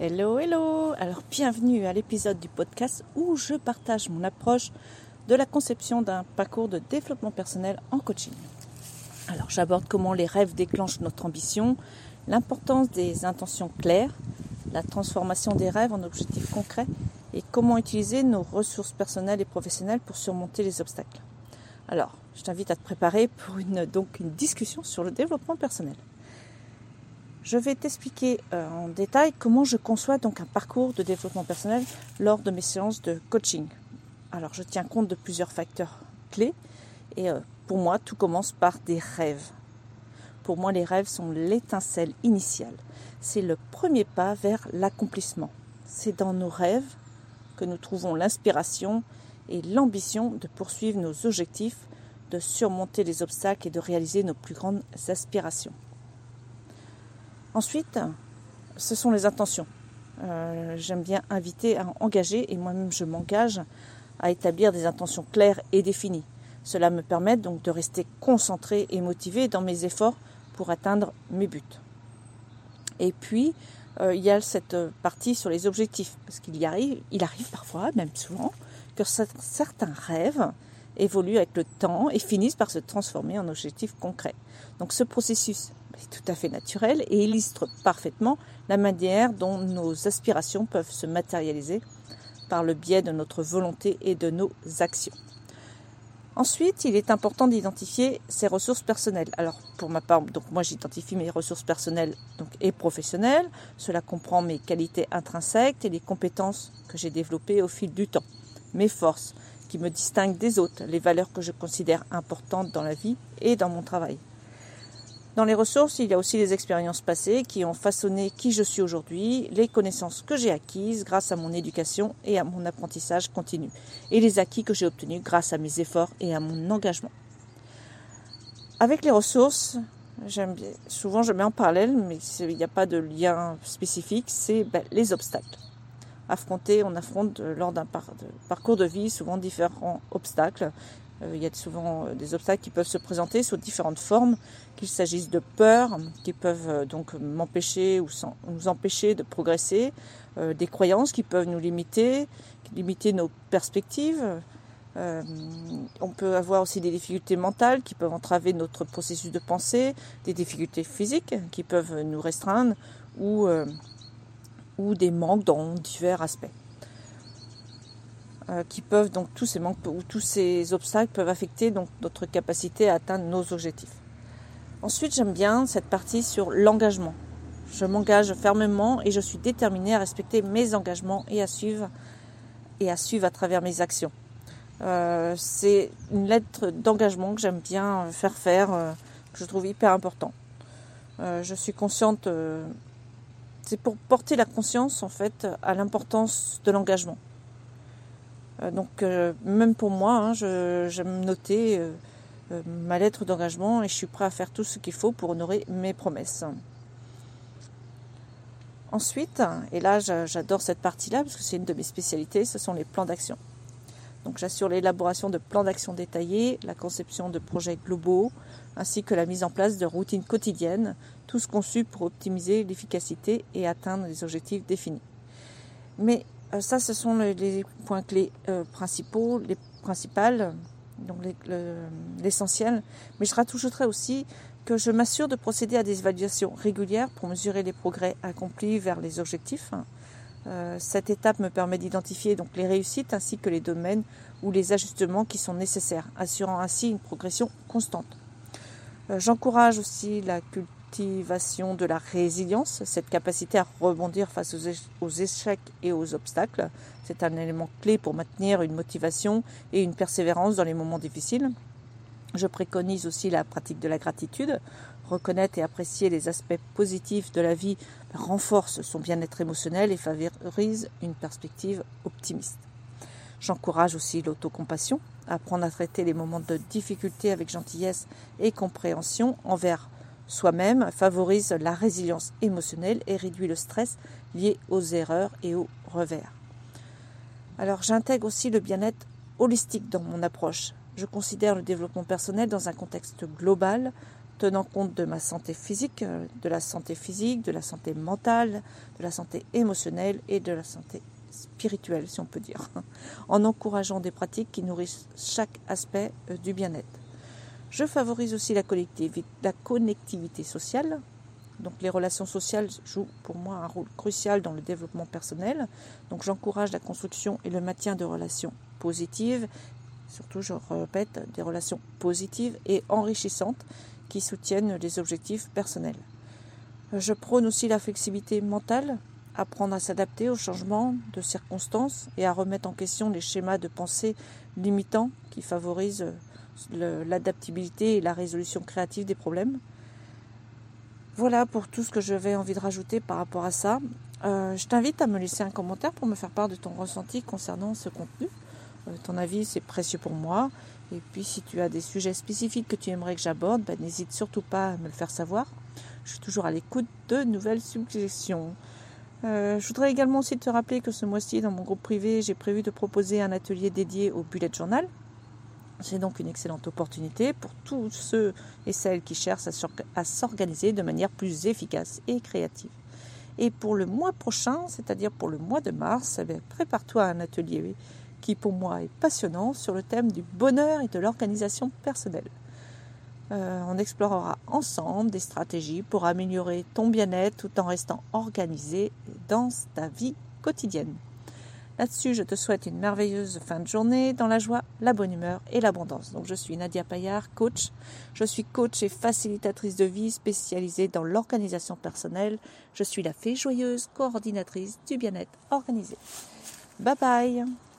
Hello, hello! Alors bienvenue à l'épisode du podcast où je partage mon approche de la conception d'un parcours de développement personnel en coaching. Alors j'aborde comment les rêves déclenchent notre ambition, l'importance des intentions claires, la transformation des rêves en objectifs concrets et comment utiliser nos ressources personnelles et professionnelles pour surmonter les obstacles. Alors je t'invite à te préparer pour une discussion sur le développement personnel. Je vais t'expliquer en détail comment je conçois un parcours de développement personnel lors de mes séances de coaching. Alors, je tiens compte de plusieurs facteurs clés et pour moi, tout commence par des rêves. Pour moi, les rêves sont l'étincelle initiale. C'est le premier pas vers l'accomplissement. C'est dans nos rêves que nous trouvons l'inspiration et l'ambition de poursuivre nos objectifs, de surmonter les obstacles et de réaliser nos plus grandes aspirations. Ensuite, ce sont les intentions. J'aime bien inviter à engager et moi-même je m'engage à établir des intentions claires et définies. Cela me permet donc de rester concentré et motivé dans mes efforts pour atteindre mes buts. Et puis, il y a cette partie sur les objectifs, parce il arrive parfois, même souvent, que certains rêves évoluent avec le temps et finissent par se transformer en objectifs concrets. Donc ce processus est tout à fait naturel et illustre parfaitement la manière dont nos aspirations peuvent se matérialiser par le biais de notre volonté et de nos actions. Ensuite, il est important d'identifier ses ressources personnelles. Alors, pour ma part, moi j'identifie mes ressources personnelles et professionnelles. Cela comprend mes qualités intrinsèques et les compétences que j'ai développées au fil du temps. Mes forces qui me distinguent des autres, les valeurs que je considère importantes dans la vie et dans mon travail. Dans les ressources, il y a aussi les expériences passées qui ont façonné qui je suis aujourd'hui, les connaissances que j'ai acquises grâce à mon éducation et à mon apprentissage continu, et les acquis que j'ai obtenus grâce à mes efforts et à mon engagement. Avec les ressources, souvent je mets en parallèle, mais il n'y a pas de lien spécifique, c'est les obstacles. On affronte lors d'un parcours de vie souvent différents obstacles. Il y a souvent des obstacles qui peuvent se présenter sous différentes formes, qu'il s'agisse de peurs qui peuvent m'empêcher ou nous empêcher de progresser, des croyances qui peuvent nous limiter nos perspectives. On peut avoir aussi des difficultés mentales qui peuvent entraver notre processus de pensée, des difficultés physiques qui peuvent nous restreindre ou des manques dans divers aspects. Qui peuvent tous ces manques ou tous ces obstacles peuvent affecter notre capacité à atteindre nos objectifs. Ensuite, j'aime bien cette partie sur l'engagement. Je m'engage fermement et je suis déterminée à respecter mes engagements et à suivre à travers mes actions. C'est une lettre d'engagement que j'aime bien faire, que je trouve hyper important. Je suis consciente, c'est pour porter la conscience en fait à l'importance de l'engagement. Même pour moi, j'aime noter ma lettre d'engagement et je suis prêt à faire tout ce qu'il faut pour honorer mes promesses. Ensuite, et là j'adore cette partie-là parce que c'est une de mes spécialités, ce sont les plans d'action. Donc j'assure l'élaboration de plans d'action détaillés, la conception de projets globaux, ainsi que la mise en place de routines quotidiennes, tous conçus pour optimiser l'efficacité et atteindre les objectifs définis. Mais ça, ce sont les points clés principaux, les principales, l'essentiel. Mais je rajouterai aussi que je m'assure de procéder à des évaluations régulières pour mesurer les progrès accomplis vers les objectifs. Cette étape me permet d'identifier les réussites ainsi que les domaines ou les ajustements qui sont nécessaires, assurant ainsi une progression constante. J'encourage aussi la cultivation de la résilience, cette capacité à rebondir face aux échecs et aux obstacles. C'est un élément clé pour maintenir une motivation et une persévérance dans les moments difficiles. Je préconise aussi la pratique de la gratitude. Reconnaître et apprécier les aspects positifs de la vie renforce son bien-être émotionnel et favorise une perspective optimiste. J'encourage aussi l'autocompassion, apprendre à traiter les moments de difficulté avec gentillesse et compréhension envers soi-même favorise la résilience émotionnelle et réduit le stress lié aux erreurs et aux revers. Alors j'intègre aussi le bien-être holistique dans mon approche. Je considère le développement personnel dans un contexte global tenant compte de ma santé physique, de la santé mentale, de la santé émotionnelle et de la santé spirituelle, si on peut dire, en encourageant des pratiques qui nourrissent chaque aspect du bien-être. Je favorise aussi la connectivité sociale. Donc les relations sociales jouent pour moi un rôle crucial dans le développement personnel. Donc j'encourage la construction et le maintien de relations positives, surtout je répète, des relations positives et enrichissantes qui soutiennent les objectifs personnels. Je prône aussi la flexibilité mentale, apprendre à s'adapter aux changements de circonstances et à remettre en question les schémas de pensée limitants qui favorisent l'adaptabilité et la résolution créative des problèmes. Voilà pour tout ce que j'avais envie de rajouter par rapport à ça. Je t'invite à me laisser un commentaire pour me faire part de ton ressenti concernant ce contenu. Ton avis, c'est précieux pour moi. Et puis, si tu as des sujets spécifiques que tu aimerais que j'aborde, n'hésite surtout pas à me le faire savoir. Je suis toujours à l'écoute de nouvelles suggestions. Je voudrais également aussi te rappeler que ce mois-ci, dans mon groupe privé, j'ai prévu de proposer un atelier dédié au bullet journal. C'est donc une excellente opportunité pour tous ceux et celles qui cherchent à s'organiser de manière plus efficace et créative. Et pour le mois prochain, c'est-à-dire pour le mois de mars, prépare-toi à un atelier qui pour moi est passionnant sur le thème du bonheur et de l'organisation personnelle. On explorera ensemble des stratégies pour améliorer ton bien-être tout en restant organisé dans ta vie quotidienne. Là-dessus, je te souhaite une merveilleuse fin de journée dans la joie, la bonne humeur et l'abondance. Donc, je suis Nadia Paillard, coach. Je suis coach et facilitatrice de vie spécialisée dans l'organisation personnelle. Je suis la fée joyeuse, coordinatrice du bien-être organisé. Bye bye!